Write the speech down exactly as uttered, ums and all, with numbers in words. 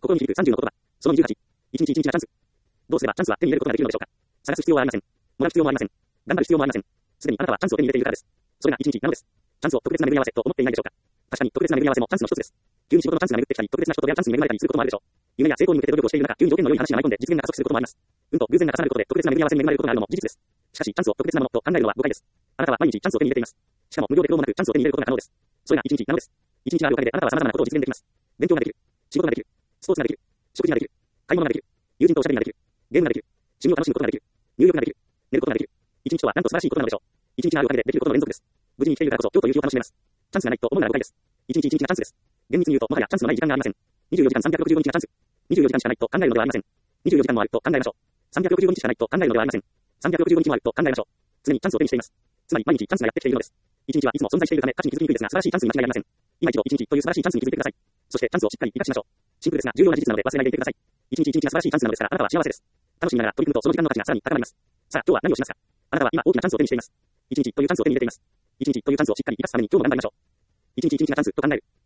心に響くさんじゅうの言葉。そのにじゅうはち。一日一日がチャンス。どうすればチャンスは手に入れることができるのでしょうか。探す必要はありません。もらう必要もありません。頑張る必要もありません。すでにあなたはチャンスを手に入れているからです。それが一日なのです。チャンスを特別な巡り合わせと思っていないでしょうか。確かに特別な巡り合わせもチャンスの一つです。急に仕事のチャンスが巡ってきたり、特別な人と出会うチャンスに恵まれたりすることもあるでしょう。夢や成功に向けて努力をしている中、急に条件の良い話が舞い込んで実現が加速することもあります。運と偶然が重なることで特別な巡り合わせに恵まれることがあるのも事実です。しかし、チャンスを特別なものと考えるのは誤解です。あなたは毎日チャンスを手に入れています。しかも無料で苦労もなくチャンスを手に入れることが可能です。それが一日なのです。一日があるおかげであなたは様々なことを実現できます。勉強ができる。仕事ができる。スポーツができる。食事ができる。買い物ができる。友人とおしゃべりができる。ゲームができる。趣味を楽しむことができる。入浴ができる。寝ることができる。一日とはなんと素晴らしいことなのでしょう。一日があるおかげでできることの連続です。無事に来ているからこそ今日という日を楽しめます。チャンスがないと思うなら誤解です。一日一日がチャンスです。厳密に言うともはやチャンスのない時間がありません。にじゅうよじかんさんびゃくろくじゅうごにちがチャンス。にじゅうよじかんしかないと考えるのではありません。にじゅうよじかんもあると考えましょう。さんびゃくろくじゅうごにちしかないと考えるのではありません。さんびゃくろくじゅうごにちもあると考えましょう。常にチャンスを手にしています。つまり毎日チャンスがやってきているのです。一日はいつも存在しているため価値に気づきにくいですが素晴らしいチャンスに間違いありません。今一度一日という素晴らしいチャンスに気づいてください。そしてチャンスをしっかり生かしましょう。シンプルですが重要な事実なので忘れないでいてください。一日一日が素晴らしいチャンスなのですからあなたは幸せです。楽しみながら取り組むとその時間の価値がさらに高まります。さあ今日は何をしますか。あなたは今大きなチャンスを手にしています。一日というチャンスを手に入れています。一日というチャンスをしっかり生かすために今日も頑張りましょう。一日一日がチャンスと考える。